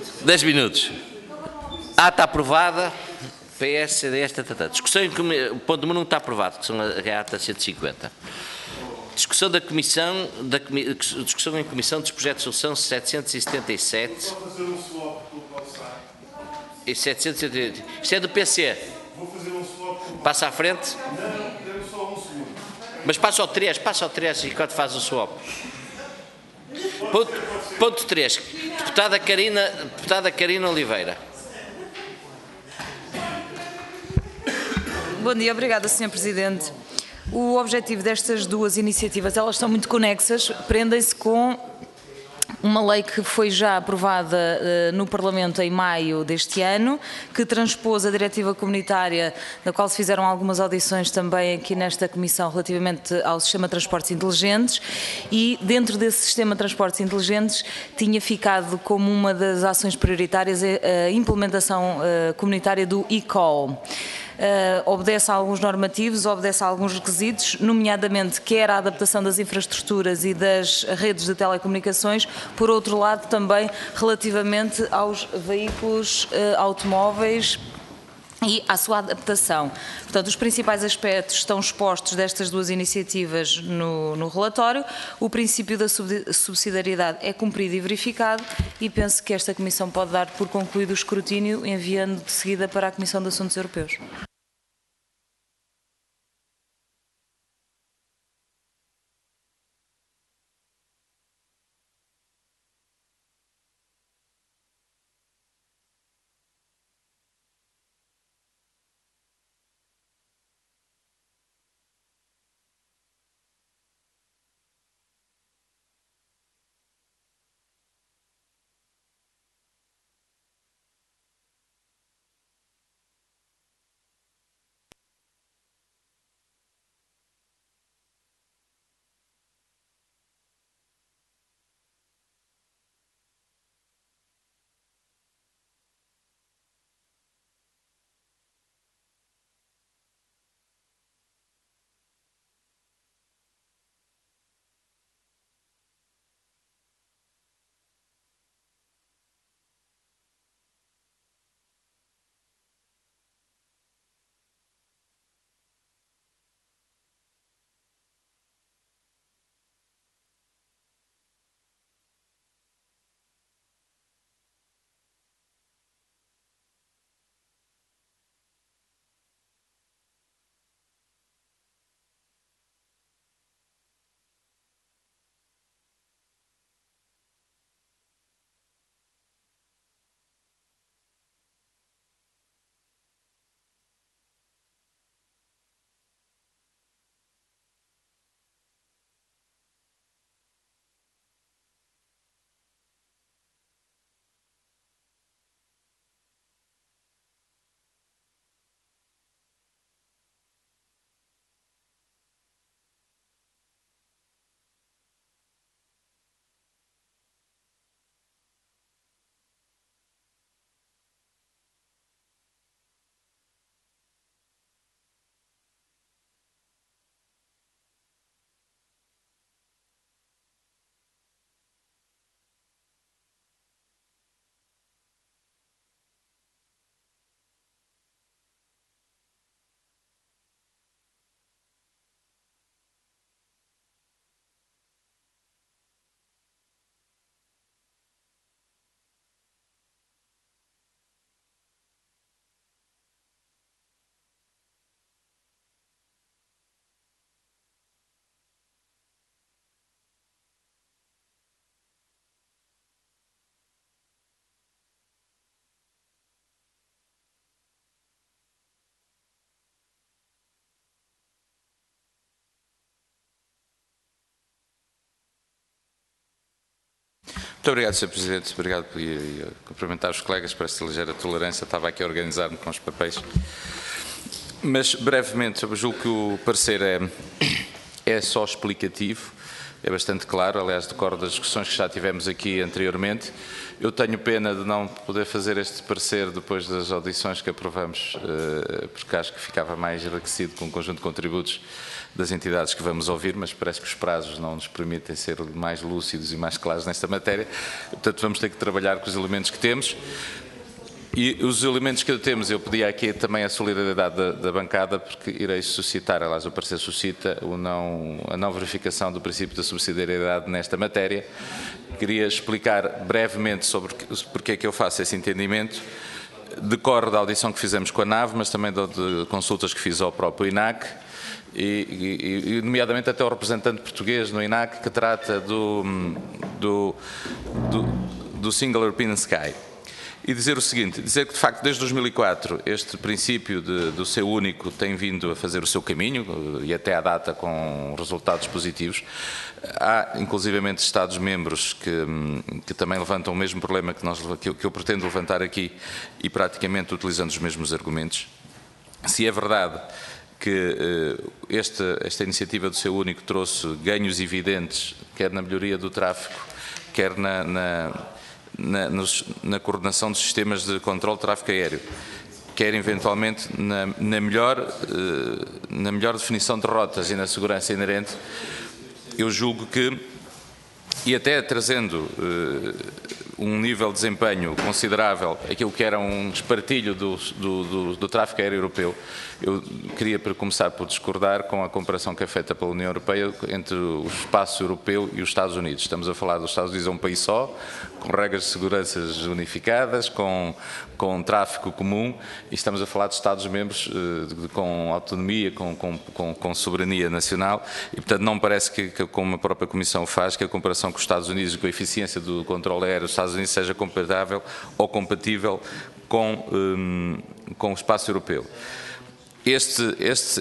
10 minutos. A está aprovada. PS, CDS, discussão em ponto número 1 está aprovado, que são a ata 150. Discussão da comissão, discussão em comissão dos projetos de resolução 777 e 780. Isto é do PC. Vou fazer um swap. Passa à frente. Não, dê-me só um segundo. Mas passa ao 3 enquanto faz o swap. Ponto 3. Deputada Carina Oliveira. Bom dia, obrigada, Sr. Presidente. O objetivo destas duas iniciativas, elas estão muito conexas, prendem-se com uma lei que foi já aprovada no Parlamento em maio deste ano, que transpôs a diretiva comunitária, da qual se fizeram algumas audições também aqui nesta Comissão relativamente ao Sistema de Transportes Inteligentes, e dentro desse Sistema de Transportes Inteligentes tinha ficado como uma das ações prioritárias a implementação comunitária do eCall. Obedece a alguns normativos, obedece a alguns requisitos, nomeadamente quer a adaptação das infraestruturas e das redes de telecomunicações, por outro lado também relativamente aos veículos automóveis e à sua adaptação. Portanto, os principais aspectos estão expostos destas duas iniciativas no relatório. O princípio da subsidiariedade é cumprido e verificado e penso que esta Comissão pode dar por concluído o escrutínio, enviando de seguida para a Comissão de Assuntos Europeus. Muito obrigado, Sr. Presidente. Obrigado por cumprimentar os colegas por esta ligeira tolerância. Estava aqui a organizar-me com os papéis. Mas, brevemente, eu julgo que o parecer é só explicativo, é bastante claro. Aliás, decorre das discussões que já tivemos aqui anteriormente. Eu tenho pena de não poder fazer este parecer depois das audições que aprovamos, porque acho que ficava mais enriquecido com um conjunto de contributos das entidades que vamos ouvir, mas parece que os prazos não nos permitem ser mais lúcidos e mais claros nesta matéria. Portanto, vamos ter que trabalhar com os elementos que temos. E os elementos que temos, eu pedi aqui também a solidariedade da bancada, porque irei suscitar, aliás, o parecer suscita a não verificação do princípio da subsidiariedade nesta matéria. Queria explicar brevemente sobre porque é que eu faço esse entendimento. Decorre da audição que fizemos com a NAV, mas também de consultas que fiz ao próprio INAC, e nomeadamente até o representante português no INAC, que trata do Single European Sky. E dizer o seguinte, dizer que de facto desde 2004 este princípio do seu único tem vindo a fazer o seu caminho e até à data com resultados positivos. Há inclusivamente Estados-membros que também levantam o mesmo problema que eu pretendo levantar aqui e praticamente utilizando os mesmos argumentos. Se é verdade que esta iniciativa do seu único trouxe ganhos evidentes, quer na melhoria do tráfego, quer na coordenação dos sistemas de controle de tráfego aéreo, quer eventualmente na melhor definição de rotas e na segurança inerente, eu julgo que, e até trazendo um nível de desempenho considerável, aquilo que era um espartilho do tráfego aéreo europeu, eu queria começar por discordar com a comparação que é feita pela União Europeia entre o espaço europeu e os Estados Unidos. Estamos a falar dos Estados Unidos a um país só, com regras de segurança unificadas, com tráfego comum, e estamos a falar de Estados-membros com autonomia, com soberania nacional, e portanto não me parece que, como a própria Comissão faz, que a comparação com os Estados Unidos e com a eficiência do controle aéreo dos Estados Unidos seja comparável ou compatível com o espaço europeu. Este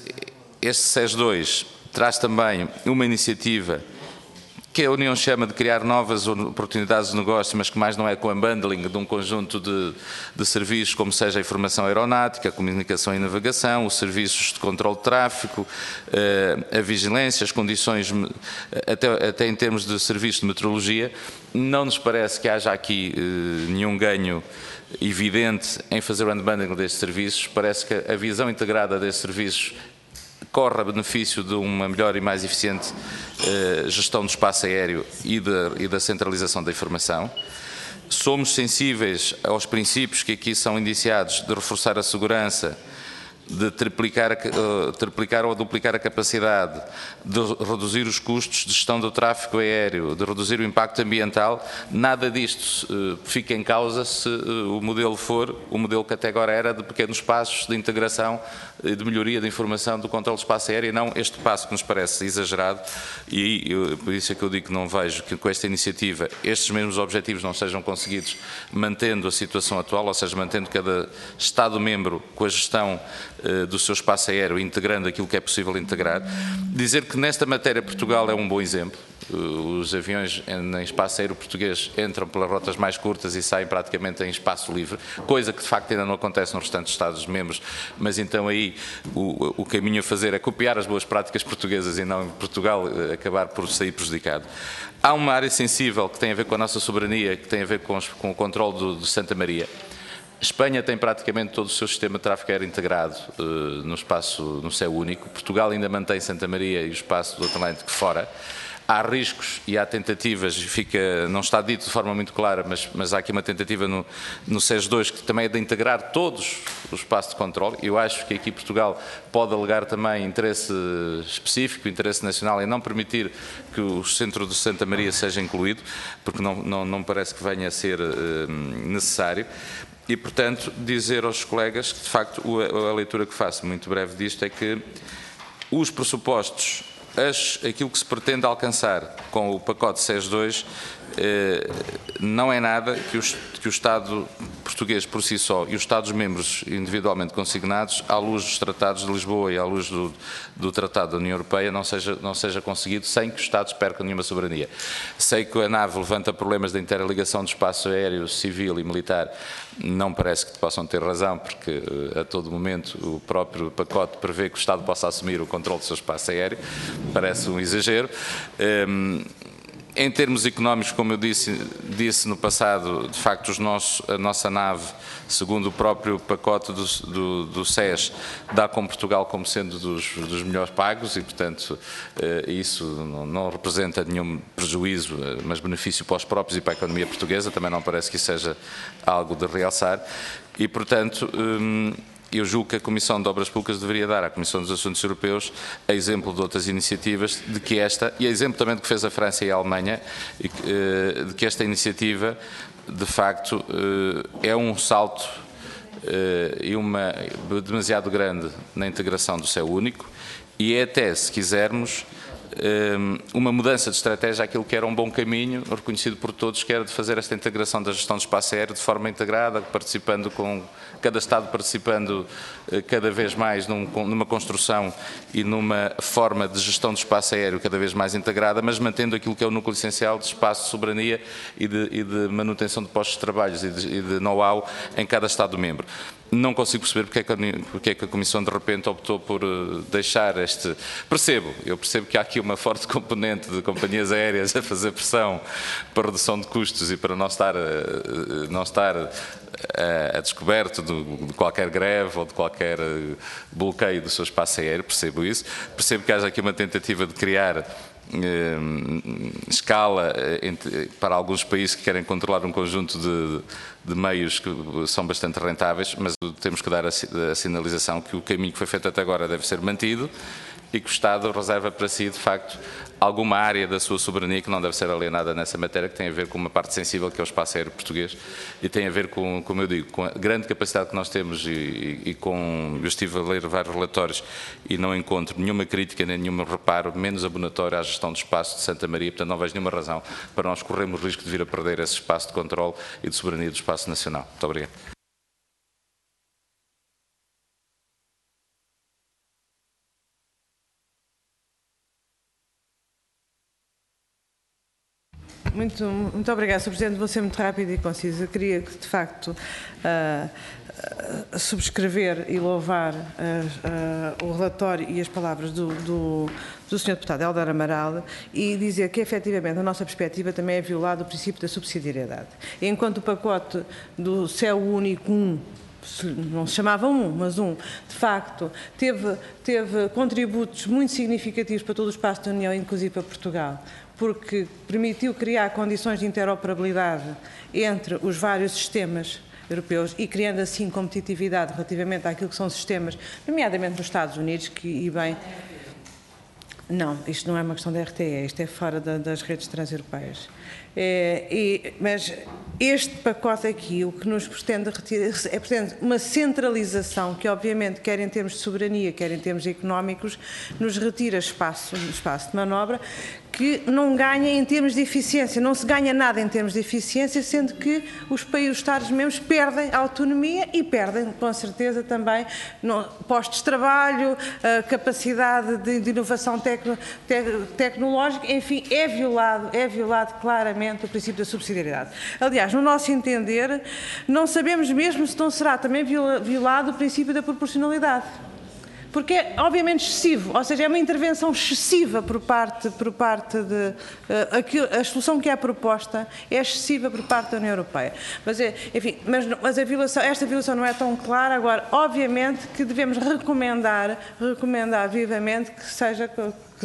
SES 2 traz também uma iniciativa que a União chama de criar novas oportunidades de negócio, mas que mais não é com o unbundling de um conjunto de serviços, como seja a informação aeronáutica, a comunicação e navegação, os serviços de controle de tráfego, a vigilância, as condições, até em termos de serviços de meteorologia. Não nos parece que haja aqui nenhum ganho evidente em fazer o unbundling destes serviços. Parece que a visão integrada destes serviços corre a benefício de uma melhor e mais eficiente gestão do espaço aéreo e da centralização da informação. Somos sensíveis aos princípios que aqui são indiciados de reforçar a segurança, de triplicar ou duplicar a capacidade, de reduzir os custos de gestão do tráfego aéreo, de reduzir o impacto ambiental. Nada disto fica em causa se o modelo for o modelo que até agora era de pequenos passos de integração e de melhoria da informação do controle do espaço aéreo, e não este passo que nos parece exagerado, e por isso é que eu digo que não vejo que com esta iniciativa estes mesmos objetivos não sejam conseguidos mantendo a situação atual, ou seja, mantendo cada Estado-membro com a gestão do seu espaço aéreo, integrando aquilo que é possível integrar. Dizer que nesta matéria Portugal é um bom exemplo. Os aviões em espaço aéreo português entram pelas rotas mais curtas e saem praticamente em espaço livre, coisa que de facto ainda não acontece nos restantes Estados-membros, mas então aí o caminho a fazer é copiar as boas práticas portuguesas e não Portugal acabar por sair prejudicado. Há uma área sensível que tem a ver com a nossa soberania, que tem a ver com o controle de Santa Maria. Espanha tem praticamente todo o seu sistema de tráfego aéreo integrado no céu único. Portugal ainda mantém Santa Maria e o espaço do Atlântico fora. Há riscos e há tentativas, não está dito de forma muito clara, mas há aqui uma tentativa no SES 2 que também é de integrar todos o espaço de controle. Eu acho que aqui Portugal pode alegar também interesse específico, interesse nacional, em não permitir que o centro de Santa Maria seja incluído, porque não me parece que venha a ser necessário. E, portanto, dizer aos colegas que, de facto, a leitura que faço muito breve disto é que os pressupostos, aquilo que se pretende alcançar com o pacote SES 2 não é nada que o Estado português por si só e os Estados-membros individualmente consignados, à luz dos tratados de Lisboa e à luz do Tratado da União Europeia, não seja conseguido sem que os Estados percam nenhuma soberania. Sei que a NAV levanta problemas da interligação do espaço aéreo civil e militar. Não parece que possam ter razão, porque a todo momento o próprio pacote prevê que o Estado possa assumir o controle do seu espaço aéreo. Parece um exagero. Em termos económicos, como eu disse no passado, de facto a nossa nave, segundo o próprio pacote do SES, dá com Portugal como sendo dos melhores pagos e, portanto, isso não representa nenhum prejuízo, mas benefício para os próprios e para a economia portuguesa. Também não parece que isso seja algo de realçar e, portanto, eu julgo que a Comissão de Obras Públicas deveria dar à Comissão dos Assuntos Europeus a exemplo de outras iniciativas, de que esta, e a exemplo também do que fez a França e a Alemanha, de que esta iniciativa, de facto, é um salto demasiado grande na integração do céu único e é até, se quisermos, uma mudança de estratégia àquilo que era um bom caminho, reconhecido por todos, que era de fazer esta integração da gestão do espaço aéreo de forma integrada, participando com cada Estado participando cada vez mais numa construção e numa forma de gestão do espaço aéreo cada vez mais integrada, mas mantendo aquilo que é o núcleo essencial de espaço de soberania e de manutenção de postos de trabalho e de know-how em cada Estado-membro. Não consigo perceber porque é que a Comissão de repente optou por deixar este... Eu percebo que há aqui uma forte componente de companhias aéreas a fazer pressão para redução de custos e para não estar a descoberto de qualquer greve ou de qualquer bloqueio do seu espaço aéreo, percebo isso. Percebo que haja aqui uma tentativa de criar escala para alguns países que querem controlar um conjunto de meios que são bastante rentáveis, mas temos que dar a sinalização que o caminho que foi feito até agora deve ser mantido e que o Estado reserva para si, de facto, alguma área da sua soberania que não deve ser alienada nessa matéria, que tem a ver com uma parte sensível que é o espaço aéreo português e tem a ver com, como eu digo, com a grande capacidade que nós temos eu estive a ler vários relatórios e não encontro nenhuma crítica nem nenhum reparo menos abonatório à gestão do espaço de Santa Maria, portanto não vejo nenhuma razão para nós corrermos o risco de vir a perder esse espaço de controle e de soberania do espaço nacional. Muito obrigado. Muito obrigada, Sr. Presidente. Vou ser muito rápido e conciso. Eu queria, de facto, subscrever e louvar o relatório e as palavras do Sr. Deputado Héldar Amaral e dizer que, efetivamente, a nossa perspectiva também é violado o princípio da subsidiariedade. Enquanto o pacote do Céu Único 1, não se chamava mas de facto, teve contributos muito significativos para todo o espaço da União, inclusive para Portugal, porque permitiu criar condições de interoperabilidade entre os vários sistemas europeus e criando assim competitividade relativamente àquilo que são sistemas, nomeadamente nos Estados Unidos, Não, isto não é uma questão da RTE, isto é fora das redes transeuropeias. Mas este pacote aqui, o que nos pretende retirar, pretende uma centralização que, obviamente, quer em termos de soberania, quer em termos económicos, nos retira espaço de manobra, que não ganha em termos de eficiência, não se ganha nada em termos de eficiência, sendo que os Estados-membros perdem a autonomia e perdem, com certeza, também postos de trabalho, capacidade de inovação tecnológica, enfim, é violado claramente o princípio da subsidiariedade. Aliás, no nosso entender, não sabemos mesmo se não será também violado o princípio da proporcionalidade. Porque é, obviamente, excessivo, ou seja, é uma intervenção excessiva por parte a solução que é proposta é excessiva por parte da União Europeia. Mas, enfim, esta violação não é tão clara. Agora, obviamente, que devemos recomendar vivamente que seja... Que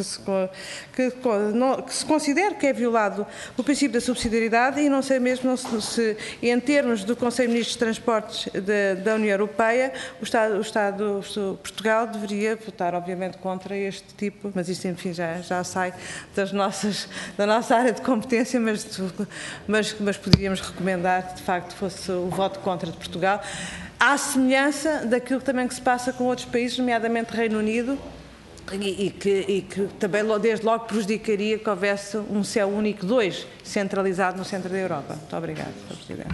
se considere que é violado o princípio da subsidiariedade e não sei mesmo se em termos do Conselho de Ministros de Transportes da União Europeia, o Estado de Portugal deveria votar, obviamente, contra este tipo, mas isto, enfim, já sai da nossa área de competência, mas poderíamos recomendar que, de facto, fosse o voto contra de Portugal, à semelhança daquilo também que se passa com outros países, nomeadamente Reino Unido, e que também desde logo prejudicaria que houvesse um Céu Único 2 centralizado no centro da Europa. Muito obrigada, Sr. Presidente.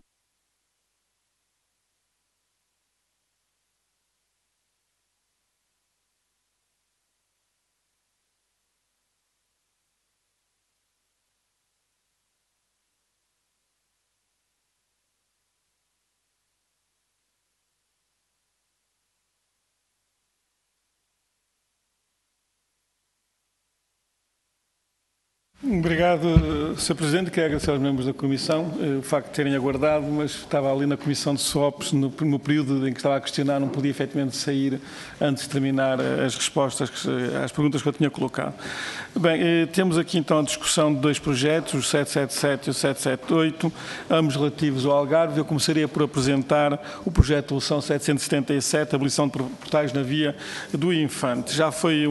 Obrigado, Sr. Presidente. Quero agradecer aos membros da Comissão o facto de terem aguardado, mas estava ali na Comissão de SWOPs no período em que estava a questionar, não podia efetivamente sair antes de terminar as respostas às perguntas que eu tinha colocado. Bem, temos aqui então a discussão de dois projetos, o 777 e o 778, ambos relativos ao Algarve. Eu começaria por apresentar o projeto de resolução 777, abolição de portais na via do Infante. Já foi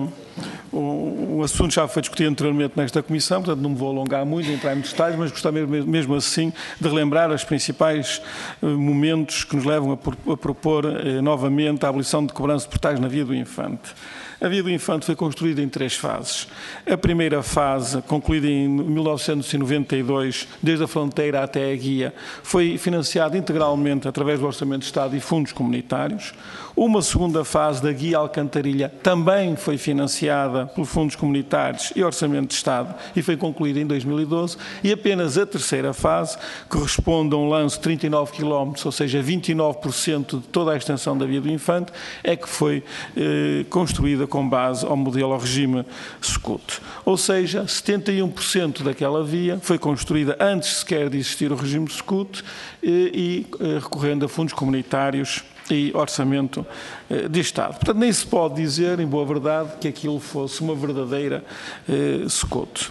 o assunto já foi discutido anteriormente nesta Comissão, portanto não me vou alongar muito, entrar em detalhes, mas gostaria mesmo assim de relembrar os principais momentos que nos levam a propor novamente a abolição de cobrança de portais na via do Infante. A via do Infante foi construída em 3 fases. A primeira fase, concluída em 1992, desde a fronteira até a guia, foi financiada integralmente através do Orçamento de Estado e fundos comunitários. Uma segunda fase da guia Alcantarilha também foi financiada por fundos comunitários e Orçamento de Estado e foi concluída em 2012. E apenas a terceira fase corresponde a um lance de 39 km, ou seja, 29% de toda a extensão da via do Infante, é que foi construída com base ao modelo ao regime SCUT. Ou seja, 71% daquela via foi construída antes sequer de existir o regime SCUT e recorrendo a fundos comunitários e orçamento de Estado. Portanto, nem se pode dizer, em boa verdade, que aquilo fosse uma verdadeira SCUT.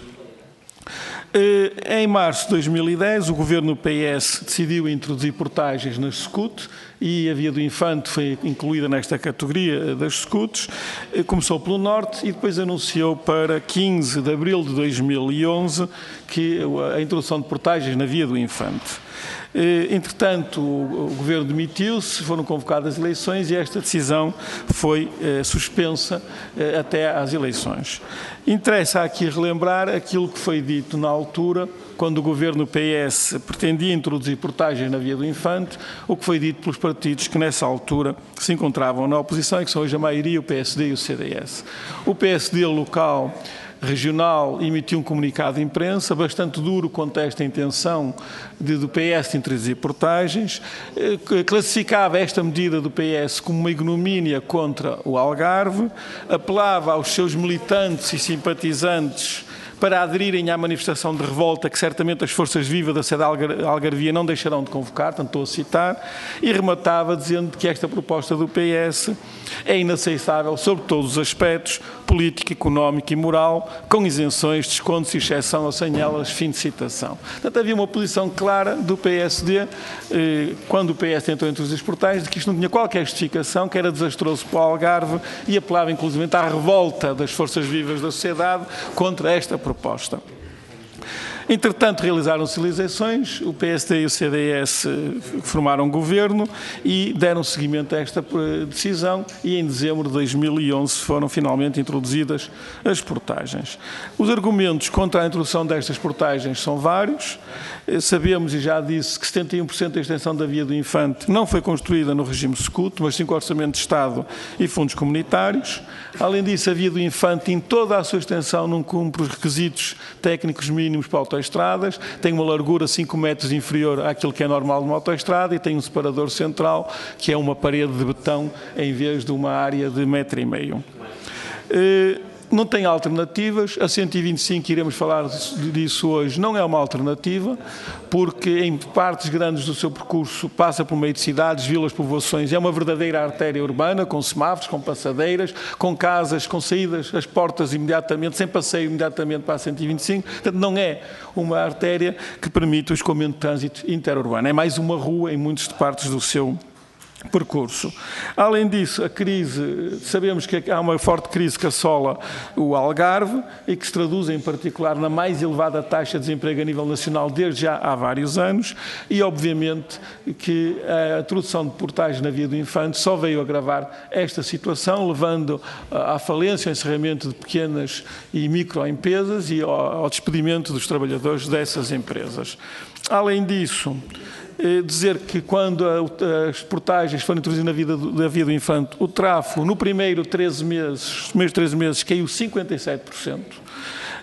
Em março de 2010, o governo PS decidiu introduzir portagens nas SCUT e a via do Infante foi incluída nesta categoria das SCUTs. Começou pelo norte e depois anunciou para 15 de abril de 2011 que a introdução de portagens na via do Infante. Entretanto, o governo demitiu-se, foram convocadas as eleições e esta decisão foi suspensa até às eleições. Interessa aqui relembrar aquilo que foi dito na altura, quando o governo PS pretendia introduzir portagens na via do Infante, o que foi dito pelos partidos que nessa altura se encontravam na oposição e que são hoje a maioria, o PSD e o CDS. O PSD local regional emitiu um comunicado de imprensa bastante duro quanto a esta intenção do PS de introduzir portagens, classificava esta medida do PS como uma ignomínia contra o Algarve, apelava aos seus militantes e simpatizantes para aderirem à manifestação de revolta que certamente as forças vivas da sede algarvia não deixarão de convocar, tanto estou a citar, e rematava dizendo que esta proposta do PS é inaceitável sobre todos os aspectos, político, económico e moral, com isenções, descontos e exceção ou sem elas, fim de citação. Portanto, havia uma posição clara do PSD, quando o PS tentou introduzir as portagens, de que isto não tinha qualquer justificação, que era desastroso para o Algarve e apelava inclusive à revolta das forças vivas da sociedade contra esta proposta. Entretanto, realizaram-se eleições, o PSD e o CDS formaram governo e deram seguimento a esta decisão e em dezembro de 2011 foram finalmente introduzidas as portagens. Os argumentos contra a introdução destas portagens são vários. Sabemos, e já disse, que 71% da extensão da via do Infante não foi construída no regime SCUT, mas sim com Orçamento de Estado e fundos comunitários. Além disso, a via do Infante, em toda a sua extensão, não cumpre os requisitos técnicos mínimos para autoestradas, tem uma largura 5 metros inferior àquilo que é normal de uma autoestrada e tem um separador central, que é uma parede de betão em vez de uma área de 1,5 metro. Não tem alternativas, a 125, iremos falar disso hoje, não é uma alternativa, porque em partes grandes do seu percurso passa por meio de cidades, vilas, povoações, é uma verdadeira artéria urbana, com semáforos, com passadeiras, com casas, com saídas, as portas imediatamente, sem passeio imediatamente para a 125, portanto não é uma artéria que permite o escoamento de trânsito interurbano, é mais uma rua em muitas partes do seu percurso. Além disso, a crise, sabemos que há uma forte crise que assola o Algarve e que se traduz em particular na mais elevada taxa de desemprego a nível nacional desde já há vários anos e obviamente que a introdução de portagens na via do Infante só veio agravar esta situação, levando à falência, ao encerramento de pequenas e microempresas e ao despedimento dos trabalhadores dessas empresas. Além disso, dizer que quando as portagens foram introduzidas na via do Infante, o tráfego no primeiro 13 meses caiu 57%.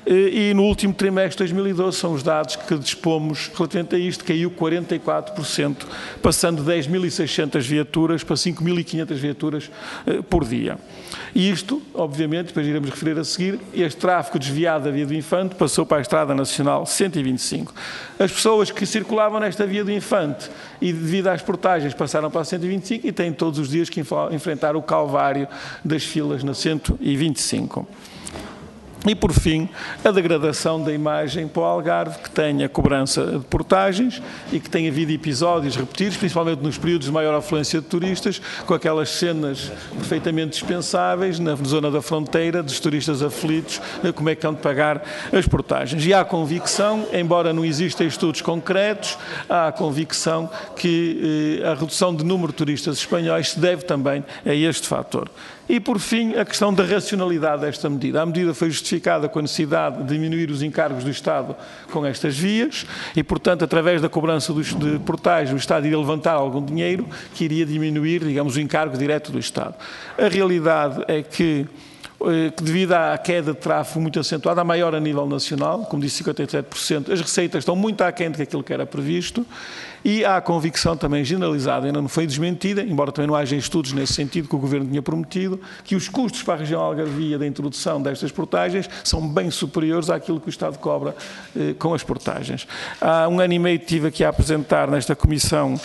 e no último trimestre de 2012 são os dados que dispomos relativamente a isto, caiu 44%, passando de 10.600 viaturas para 5.500 viaturas por dia. E isto, obviamente, depois iremos referir a seguir, este tráfego desviado da Via do Infante passou para a Estrada Nacional 125. As pessoas que circulavam nesta Via do Infante e devido às portagens passaram para a 125 e têm todos os dias que enfrentar o calvário das filas na 125. E, por fim, a degradação da imagem para o Algarve, que tem a cobrança de portagens e que tem havido episódios repetidos, principalmente nos períodos de maior afluência de turistas, com aquelas cenas perfeitamente dispensáveis na zona da fronteira, dos turistas aflitos, como é que hão de pagar as portagens. E há a convicção, embora não existam estudos concretos, há a convicção que a redução de número de turistas espanhóis se deve também a este fator. E, por fim, a questão da racionalidade desta medida. A medida foi justificada com a necessidade de diminuir os encargos do Estado com estas vias e, portanto, através da cobrança de portagens, o Estado iria levantar algum dinheiro que iria diminuir, digamos, o encargo direto do Estado. A realidade é que devido à queda de tráfego muito acentuada, a maior a nível nacional, como disse 57%, as receitas estão muito aquém daquilo que era previsto e há a convicção também generalizada, ainda não foi desmentida, embora também não haja estudos nesse sentido que o Governo tinha prometido, que os custos para a região algarvia da introdução destas portagens são bem superiores àquilo que o Estado cobra com as portagens. Há um ano e meio que estive aqui a apresentar nesta Comissão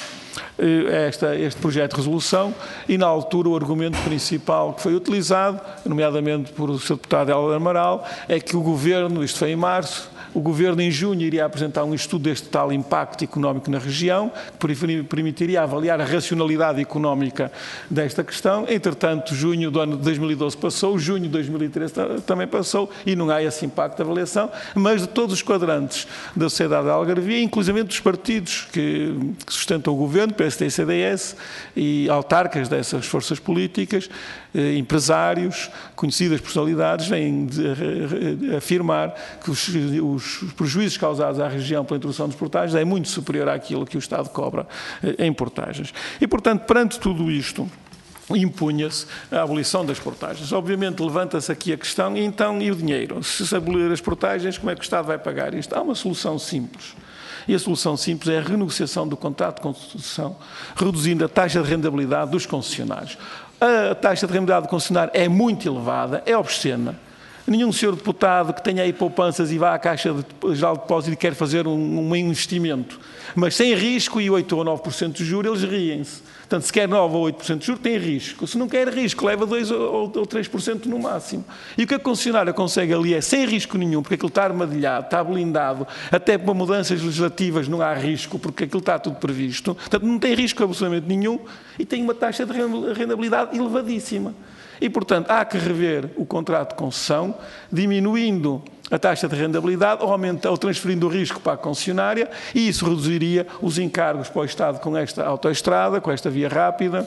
este projeto de resolução e, na altura, o argumento principal que foi utilizado, nomeadamente por o Sr. Deputado Hélder Amaral, é que o Governo, isto foi em março, o Governo em junho iria apresentar um estudo deste tal impacto económico na região, que permitiria avaliar a racionalidade económica desta questão. Entretanto, junho do ano de 2012 passou, junho de 2013 também passou e não há esse impacto de avaliação, mas de todos os quadrantes da sociedade da Algarvia, inclusive dos partidos que sustentam o Governo, PSD e CDS, e autarcas dessas forças políticas, empresários, conhecidas personalidades, vêm afirmar que os prejuízos causados à região pela introdução dos portagens é muito superior àquilo que o Estado cobra em portagens. E, portanto, perante tudo isto, impunha-se a abolição das portagens. Obviamente, levanta-se aqui a questão, então, e o dinheiro? Se abolir as portagens, como é que o Estado vai pagar isto? Há uma solução simples. E a solução simples é a renegociação do contrato de concessão, reduzindo a taxa de rentabilidade dos concessionários. A taxa de rentabilidade do concessionário é muito elevada, é obscena. Nenhum senhor deputado que tenha aí poupanças e vá à Caixa Geral de Depósitos e quer fazer um investimento, mas sem risco e 8 ou 9% de juros, eles riem-se. Portanto, se quer 9 ou 8% de juros, tem risco. Se não quer risco, leva 2 ou 3% no máximo. E o que a concessionária consegue ali é, sem risco nenhum, porque aquilo está armadilhado, está blindado, até para mudanças legislativas não há risco, porque aquilo está tudo previsto. Portanto, não tem risco absolutamente nenhum e tem uma taxa de rentabilidade elevadíssima. E, portanto, há que rever o contrato de concessão, diminuindo a taxa de rentabilidade ou transferindo o risco para a concessionária, e isso reduziria os encargos para o Estado com esta autoestrada, com esta via rápida,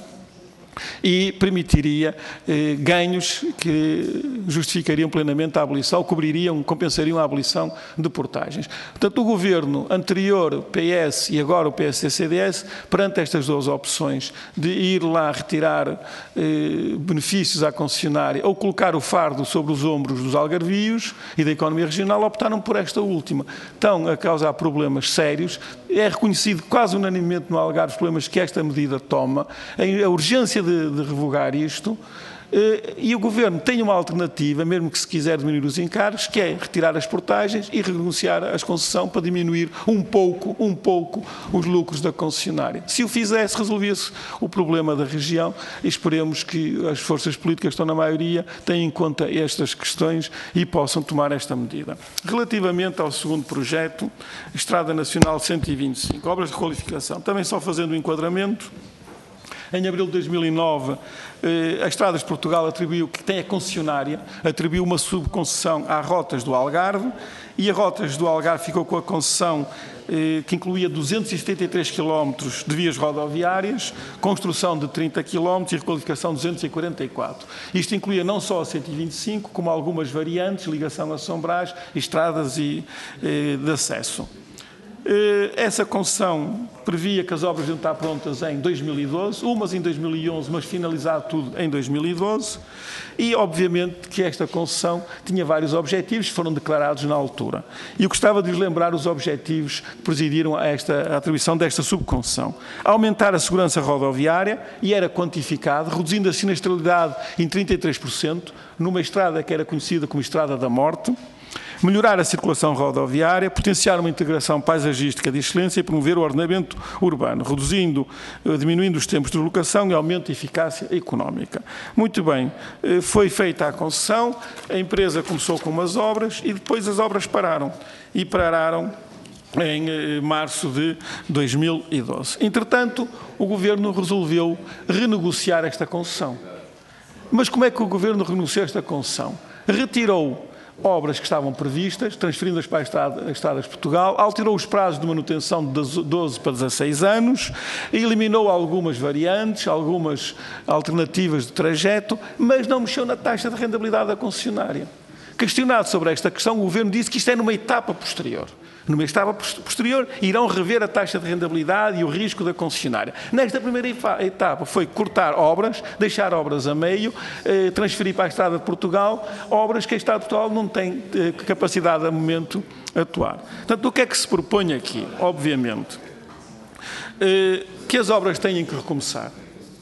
e permitiria ganhos que justificariam plenamente a abolição, compensariam a abolição de portagens. Portanto, o Governo anterior, PS e agora o PSD-CDS, perante estas duas opções de ir lá retirar benefícios à concessionária ou colocar o fardo sobre os ombros dos algarvios e da economia regional, optaram por esta última. Estão a causar problemas sérios. É reconhecido quase unanimemente no Algarve os problemas que esta medida toma, a urgência de revogar isto, e o Governo tem uma alternativa, mesmo que se quiser diminuir os encargos, que é retirar as portagens e renegociar as concessões para diminuir um pouco os lucros da concessionária. Se o fizesse, resolvia-se o problema da região e esperemos que as forças políticas que estão na maioria tenham em conta estas questões e possam tomar esta medida. Relativamente ao segundo projeto, Estrada Nacional 125, obras de requalificação, também só fazendo o enquadramento. Em abril de 2009, a Estradas de Portugal atribuiu, que tem a concessionária, atribuiu uma subconcessão às rotas do Algarve e a rotas do Algarve ficou com a concessão que incluía 273 km de vias rodoviárias, construção de 30 km e requalificação de 244. Isto incluía não só a 125, como algumas variantes, ligação a São Brás, estradas de acesso. Essa concessão previa que as obras iam estar prontas em 2012, umas em 2011, mas finalizado tudo em 2012, e obviamente que esta concessão tinha vários objetivos que foram declarados na altura. E eu gostava de lhes lembrar os objetivos que presidiram a atribuição desta subconcessão. Aumentar a segurança rodoviária, e era quantificado, reduzindo a sinistralidade em 33%, numa estrada que era conhecida como Estrada da Morte. Melhorar a circulação rodoviária, potenciar uma integração paisagística de excelência e promover o ordenamento urbano, diminuindo os tempos de deslocação e aumento da eficácia económica. Muito bem, foi feita a concessão, a empresa começou com umas obras e depois as obras pararam. E pararam em março de 2012. Entretanto, o Governo resolveu renegociar esta concessão. Mas como é que o Governo renegociou esta concessão? Retirou obras que estavam previstas, transferindo-as para as Estradas de Portugal, alterou os prazos de manutenção de 12 para 16 anos, eliminou algumas variantes, algumas alternativas de trajeto, mas não mexeu na taxa de rentabilidade da concessionária. Questionado sobre esta questão, o Governo disse que isto é numa etapa posterior. Numa etapa posterior, irão rever a taxa de rentabilidade e o risco da concessionária. Nesta primeira etapa foi cortar obras, deixar obras a meio, transferir para a Estrada de Portugal obras que a Estrada de Portugal não tem capacidade, a momento, de atuar. Portanto, o que é que se propõe aqui? Obviamente, que as obras têm que recomeçar.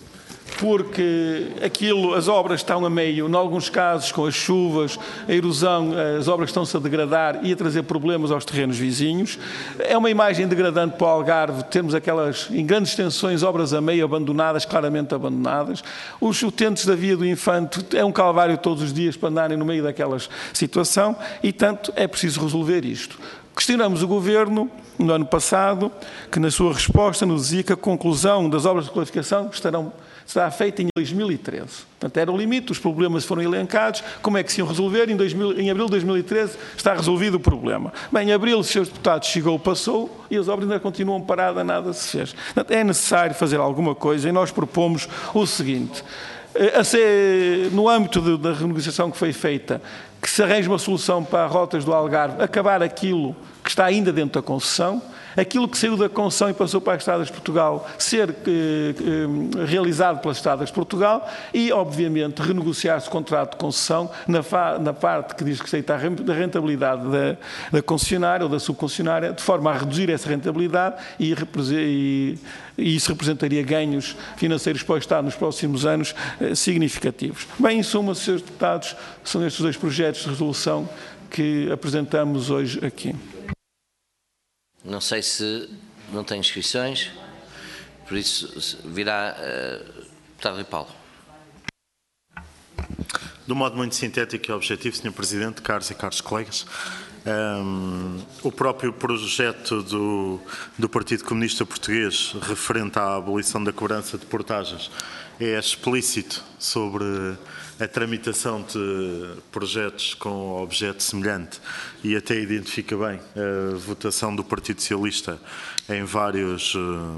Porque as obras estão a meio, em alguns casos, com as chuvas, a erosão, as obras estão-se a degradar e a trazer problemas aos terrenos vizinhos. É uma imagem degradante para o Algarve, termos aquelas, em grandes extensões, obras a meio abandonadas, claramente abandonadas. Os utentes da Via do Infante é um calvário todos os dias para andarem no meio daquela situação e, tanto, é preciso resolver isto. Questionamos o Governo, no ano passado, que na sua resposta nos dizia que a conclusão das obras de qualificação será feita em 2013. Portanto, era o limite, os problemas foram elencados, como é que se iam resolver? Em abril de 2013 está resolvido o problema. Bem, em abril, os seus deputados chegou, passou, e as obras ainda continuam paradas, nada se fez. Portanto, é necessário fazer alguma coisa e nós propomos o seguinte: no âmbito da renegociação que foi feita, que se arranje uma solução para rotas do Algarve, acabar aquilo que está ainda dentro da concessão, aquilo que saiu da concessão e passou para as Estradas de Portugal ser realizado pelas Estradas de Portugal e, obviamente, renegociar-se o contrato de concessão na parte que diz respeito à rentabilidade da concessionária ou da subconcessionária, de forma a reduzir essa rentabilidade e isso representaria ganhos financeiros para o Estado nos próximos anos significativos. Bem, em suma, Srs. Deputados, são estes dois projetos de resolução que apresentamos hoje aqui. Não sei se não tem inscrições, por isso virá deputado Rui Paulo. De um modo muito sintético e objetivo, Sr. Presidente, caros e caros colegas, o próprio projeto do Partido Comunista Português referente à abolição da cobrança de portagens é explícito sobre a tramitação de projetos com objeto semelhante e até identifica bem a votação do Partido Socialista em vários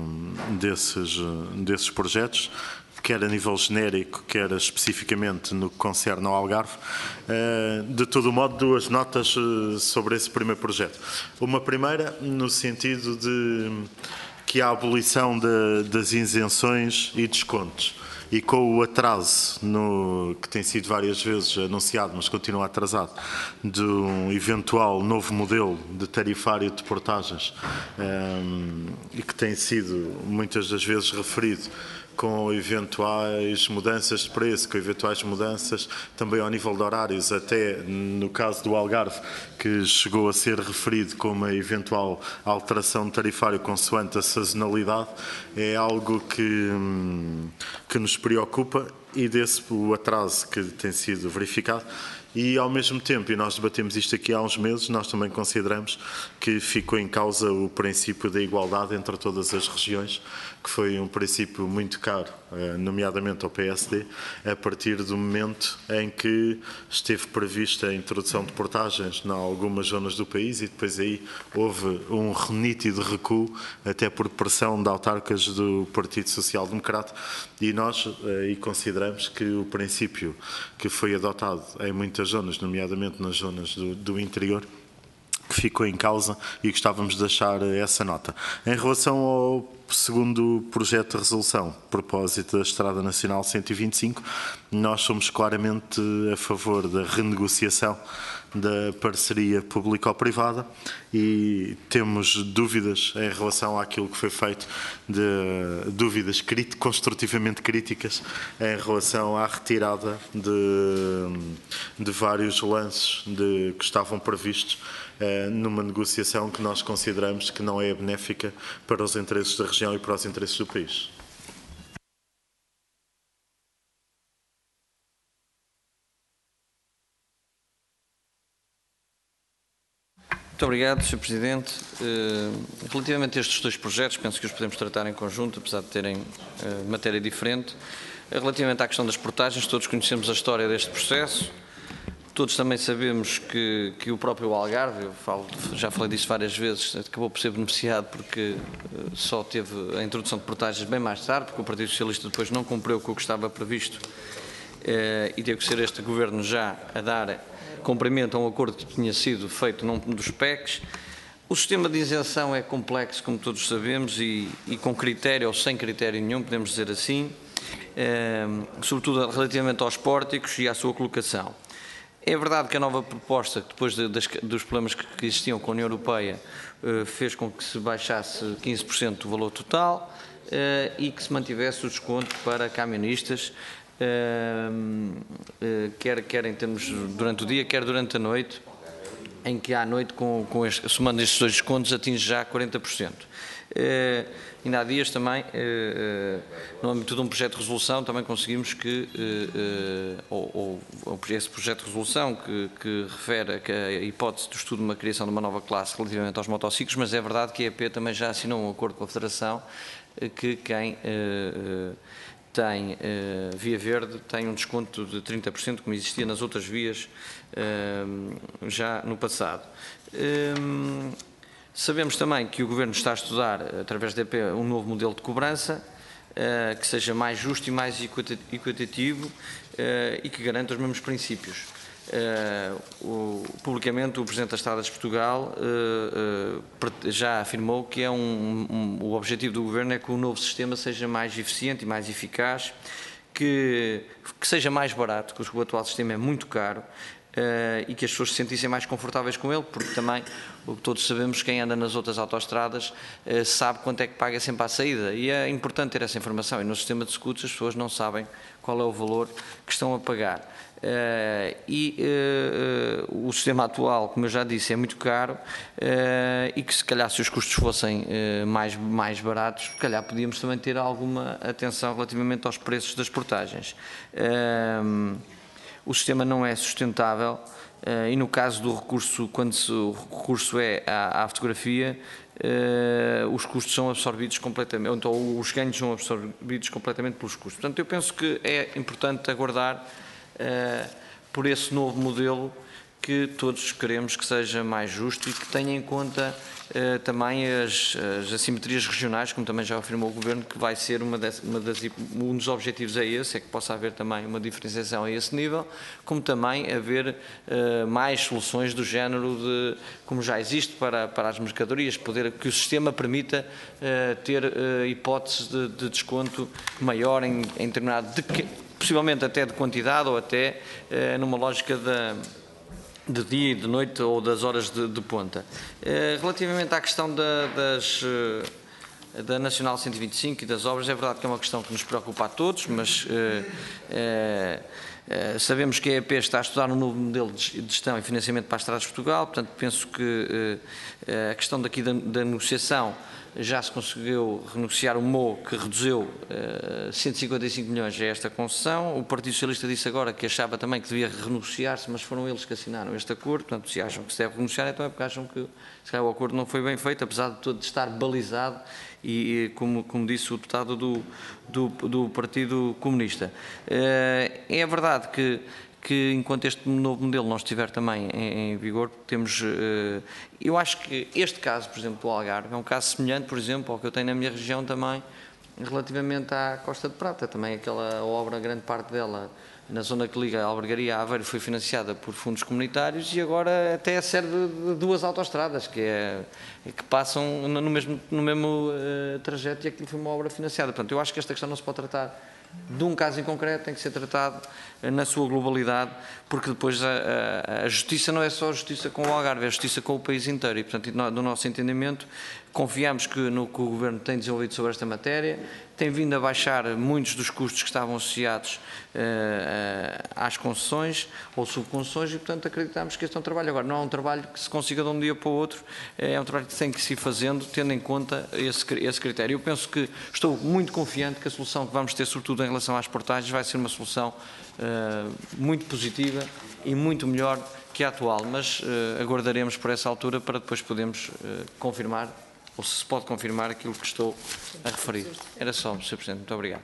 desses projetos, quer a nível genérico, quer especificamente no que concerne ao Algarve. De todo modo, duas notas sobre esse primeiro projeto. Uma primeira, no sentido de que a abolição das isenções e descontos, e com o atraso, que tem sido várias vezes anunciado, mas continua atrasado, de um eventual novo modelo de tarifário de portagens, e que tem sido muitas das vezes referido com eventuais mudanças de preço, com eventuais mudanças também ao nível de horários, até no caso do Algarve, que chegou a ser referido como uma eventual alteração de tarifário consoante a sazonalidade, é algo que nos preocupa e desse o atraso que tem sido verificado. E, ao mesmo tempo, e nós debatemos isto aqui há uns meses, nós também consideramos que ficou em causa o princípio da igualdade entre todas as regiões, que foi um princípio muito caro, nomeadamente ao PSD, a partir do momento em que esteve prevista a introdução de portagens em algumas zonas do país e depois aí houve um nítido recuo, até por pressão de autarcas do Partido Social Democrata, e nós consideramos que o princípio que foi adotado em muitas zonas, nomeadamente nas zonas do interior, que ficou em causa e gostávamos de deixar essa nota. Em relação ao segundo projeto de resolução, propósito da Estrada Nacional 125, nós somos claramente a favor da renegociação da parceria público-privada e temos dúvidas em relação àquilo que foi feito, dúvidas construtivamente críticas em relação à retirada de vários lances que estavam previstos numa negociação que nós consideramos que não é benéfica para os interesses da região e para os interesses do país. Muito obrigado, Sr. Presidente. Relativamente a estes dois projetos, penso que os podemos tratar em conjunto, apesar de terem matéria diferente. Relativamente à questão das portagens, todos conhecemos a história deste processo. Todos também sabemos que o próprio Algarve, já falei disso várias vezes, acabou por ser beneficiado porque só teve a introdução de portagens bem mais tarde, porque o Partido Socialista depois não cumpriu com o que estava previsto e teve que ser este Governo já a dar cumprimento a um acordo que tinha sido feito num dos PECs. O sistema de isenção é complexo, como todos sabemos, e com critério ou sem critério nenhum, podemos dizer assim, sobretudo relativamente aos pórticos e à sua colocação. É verdade que a nova proposta, depois dos problemas que existiam com a União Europeia, fez com que se baixasse 15% do valor total e que se mantivesse o desconto para camionistas, quer em termos durante o dia, quer durante a noite, em que à noite, somando estes dois descontos, atinge já 40%. Ainda há dias também, no âmbito de um projeto de resolução, também conseguimos que, esse projeto de resolução que refere a hipótese do estudo de uma criação de uma nova classe relativamente aos motociclos, mas é verdade que a EP também já assinou um acordo com a Federação que quem tem via verde tem um desconto de 30%, como existia nas outras vias já no passado. Sabemos também que o Governo está a estudar, através da EP, um novo modelo de cobrança que seja mais justo e mais equitativo e que garanta os mesmos princípios. Publicamente, o Presidente das Estradas de Portugal já afirmou que o objetivo do Governo é que o novo sistema seja mais eficiente e mais eficaz, que seja mais barato, porque o atual sistema é muito caro, e que as pessoas se sentissem mais confortáveis com ele, porque também, o que todos sabemos, quem anda nas outras autoestradas sabe quanto é que paga sempre à saída, e é importante ter essa informação, e no sistema de scooters as pessoas não sabem qual é o valor que estão a pagar. O sistema atual, como eu já disse, é muito caro e que se calhar se os custos fossem mais baratos, se calhar podíamos também ter alguma atenção relativamente aos preços das portagens. O sistema não é sustentável e no caso do recurso, quando o recurso é à fotografia, os custos são absorvidos completamente, ou os ganhos são absorvidos completamente pelos custos. Portanto, eu penso que é importante aguardar por esse novo modelo que todos queremos que seja mais justo e que tenha em conta também as assimetrias regionais, como também já afirmou o Governo, que vai ser um dos objetivos é esse, é que possa haver também uma diferenciação a esse nível, como também haver mais soluções do género como já existe para as mercadorias, que o sistema permita ter hipóteses de desconto maior em determinado, possivelmente até de quantidade ou até numa lógica de dia e de noite ou das horas de ponta. Relativamente à questão da Nacional 125 e das obras, é verdade que é uma questão que nos preocupa a todos, mas sabemos que a EP está a estudar um novo modelo de gestão e financiamento para as estradas de Portugal, portanto penso que a questão daqui da negociação já se conseguiu renegociar o MO, que reduziu 155 milhões a esta concessão. O Partido Socialista disse agora que achava também que devia renegociar-se, mas foram eles que assinaram este acordo. Portanto, se acham que se deve renegociar, então é porque acham que se calhar, o acordo não foi bem feito, apesar de todo de estar balizado e como disse o deputado do Partido Comunista. É verdade que enquanto este novo modelo não estiver também em vigor, temos... Eu acho que este caso, por exemplo, do Algarve, é um caso semelhante, por exemplo, ao que eu tenho na minha região também, relativamente à Costa de Prata, também aquela obra, grande parte dela, na zona que liga a Albergaria a Aveiro, foi financiada por fundos comunitários e agora até serve de duas autoestradas que passam no mesmo trajeto, e aquilo foi uma obra financiada. Portanto, eu acho que esta questão não se pode tratar de um caso em concreto, tem que ser tratado na sua globalidade, porque depois a justiça não é só a justiça com o Algarve, é a justiça com o país inteiro. E, portanto, do nosso entendimento, confiamos no que o Governo tem desenvolvido sobre esta matéria, tem vindo a baixar muitos dos custos que estavam associados às concessões ou subconcessões, e, portanto, acreditamos que este é um trabalho. Agora, não é um trabalho que se consiga de um dia para o outro, é um trabalho que tem que se ir fazendo, tendo em conta esse critério. Eu penso que estou muito confiante que a solução que vamos ter, sobretudo em relação às portagens, vai ser uma solução muito positiva e muito melhor que a atual, mas aguardaremos por essa altura para depois podermos confirmar, ou se pode confirmar, aquilo que estou a referir. Era só, Sr. Presidente. Muito obrigado.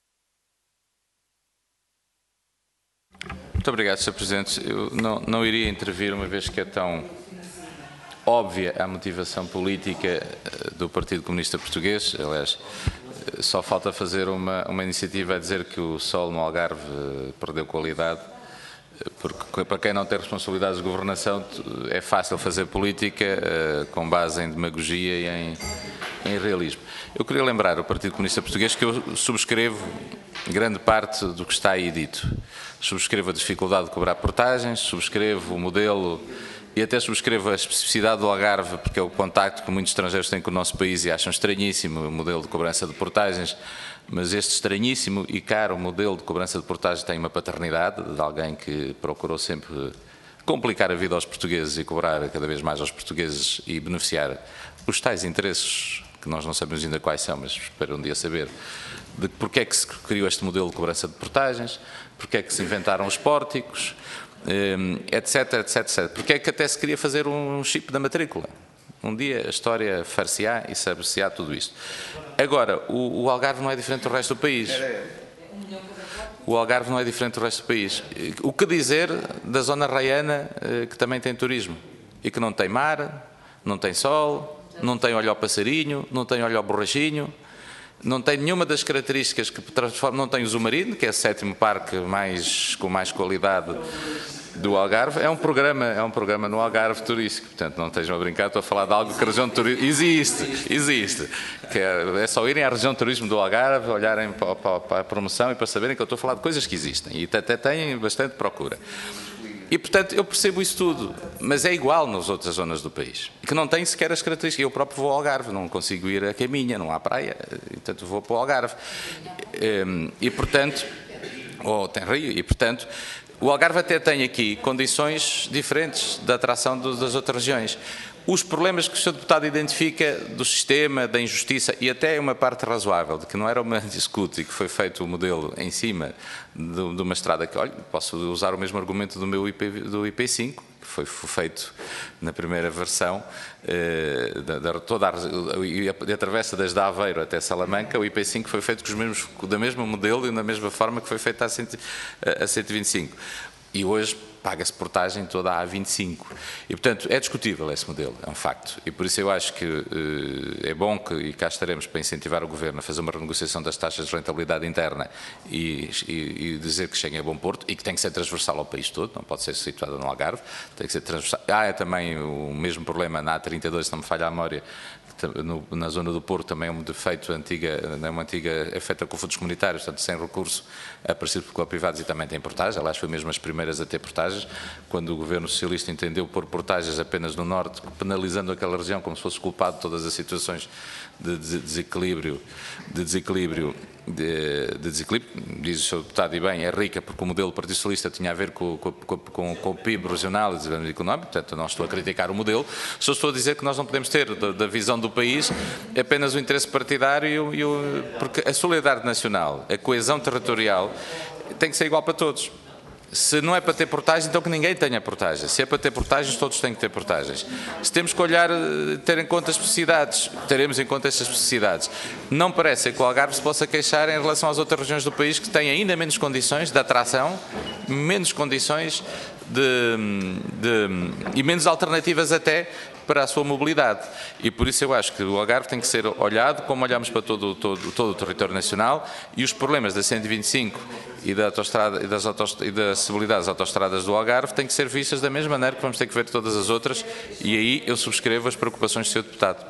Muito obrigado, Sr. Presidente. Eu não iria intervir, uma vez que é tão óbvia a motivação política do Partido Comunista Português. Aliás, só falta fazer uma iniciativa a dizer que o sol no Algarve perdeu qualidade, porque para quem não tem responsabilidades de governação é fácil fazer política com base em demagogia e em realismo. Eu queria lembrar ao Partido Comunista Português que eu subscrevo grande parte do que está aí dito. Subscrevo a dificuldade de cobrar portagens, subscrevo o modelo e até subscrevo a especificidade do Algarve, porque é o contacto que muitos estrangeiros têm com o nosso país e acham estranhíssimo o modelo de cobrança de portagens, mas este estranhíssimo e caro modelo de cobrança de portagens tem uma paternidade de alguém que procurou sempre complicar a vida aos portugueses e cobrar cada vez mais aos portugueses e beneficiar os tais interesses, que nós não sabemos ainda quais são, mas espero um dia saber, de porque é que se criou este modelo de cobrança de portagens, porque é que se inventaram os pórticos, etc, etc, etc. Porque é que até se queria fazer um chip da matrícula. Um dia a história far-se-á e saber-se-á tudo isto. Agora, o Algarve não é diferente do resto do país. O Algarve não é diferente do resto do país. O que dizer da zona raiana, que também tem turismo e que não tem mar, não tem sol, não tem olho ao passarinho, não tem olho ao borrachinho, não tem nenhuma das características que transformam, não tem o Zumarino, que é o 7º parque com mais qualidade do Algarve. É um programa no Algarve turístico, portanto não estejam a brincar, estou a falar de algo que a região de turismo existe, que é só irem à região de turismo do Algarve, olharem para a promoção e para saberem que eu estou a falar de coisas que existem e até têm bastante procura. E, portanto, eu percebo isso tudo, mas é igual nas outras zonas do país, que não tem sequer as características. Eu próprio vou ao Algarve, não consigo ir a caminha, não há praia, e, portanto, vou para o Algarve. E, portanto, ou tem rio, e, portanto, o Algarve até tem aqui condições diferentes da atração das outras regiões. Os problemas que o Sr. Deputado identifica do sistema, da injustiça, e até uma parte razoável, de que não era uma discute e que foi feito o modelo em cima de uma estrada que, olha, posso usar o mesmo argumento do do IP5, que foi feito na primeira versão, a travessa desde Aveiro até Salamanca, o IP5 foi feito da mesma modelo e da mesma forma que foi feito a 125. E hoje paga-se portagem toda a A25. E, portanto, é discutível esse modelo, é um facto. E por isso eu acho que é bom e cá estaremos para incentivar o Governo a fazer uma renegociação das taxas de rentabilidade interna e dizer que cheguem a bom porto e que tem que ser transversal ao país todo, não pode ser situada no Algarve, tem que ser transversal. Há também o mesmo problema na A32, se não me falha a memória, na zona do Porto também é um defeito é feita com fundos comunitários, portanto sem recurso a partir por privados e também tem portagem. Aliás, foi mesmo as primeiras a ter portagens, quando o Governo Socialista entendeu pôr portagens apenas no Norte, penalizando aquela região como se fosse culpado de todas as situações de desequilíbrio, diz o Sr. Deputado e bem, é rica porque o modelo do Partido Socialista tinha a ver com o PIB regional e desenvolvimento económico, portanto não estou a criticar o modelo, só estou a dizer que nós não podemos ter da visão do país apenas o interesse partidário, porque a solidariedade nacional, a coesão territorial tem que ser igual para todos. Se não é para ter portagens, então que ninguém tenha portagens. Se é para ter portagens, todos têm que ter portagens. Se temos que olhar, ter em conta as especificidades, teremos em conta estas especificidades. Não parece que o Algarve se possa queixar em relação às outras regiões do país que têm ainda menos condições de atração, menos condições e menos alternativas até para a sua mobilidade. E por isso eu acho que o Algarve tem que ser olhado como olhamos para todo o território nacional, e os problemas da 125 e da autostrada, e da acessibilidade das autostradas do Algarve têm que ser vistas da mesma maneira que vamos ter que ver todas as outras, e aí eu subscrevo as preocupações do Sr. Deputado.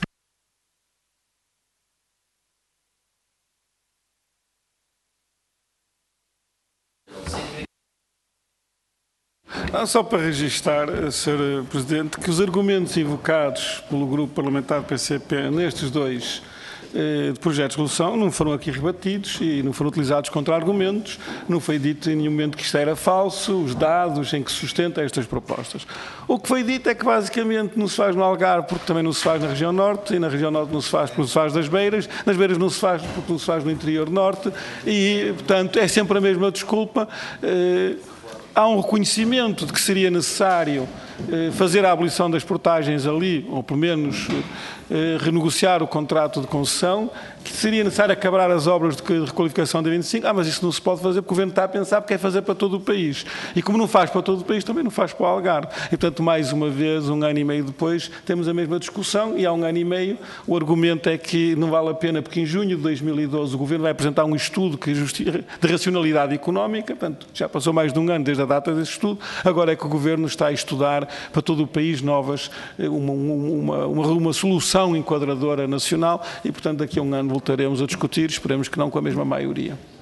Só para registar, Sr. Presidente, que os argumentos invocados pelo Grupo Parlamentar do PCP nestes dois projetos de resolução não foram aqui rebatidos e não foram utilizados contra argumentos, não foi dito em nenhum momento que isto era falso, os dados em que se sustenta estas propostas. O que foi dito é que basicamente não se faz no Algarve porque também não se faz na região norte, e na região norte não se faz porque se faz nas beiras não se faz porque não se faz no interior norte, e portanto é sempre a mesma desculpa. Há um reconhecimento de que seria necessário fazer a abolição das portagens ali, ou pelo menos renegociar o contrato de concessão, que seria necessário acabar as obras de requalificação da 25. Mas isso não se pode fazer porque o Governo está a pensar porque é fazer para todo o país. E como não faz para todo o país, também não faz para o Algarve. E, portanto, mais uma vez, 1 ano e meio depois, temos a mesma discussão, e há 1 ano e meio o argumento é que não vale a pena, porque em junho de 2012 o Governo vai apresentar um estudo de racionalidade económica, portanto, já passou mais de 1 ano desde a data desse estudo, agora é que o Governo está a estudar para todo o país novas, uma solução enquadradora nacional, e, portanto, daqui a 1 ano voltaremos a discutir, esperemos que não com a mesma maioria.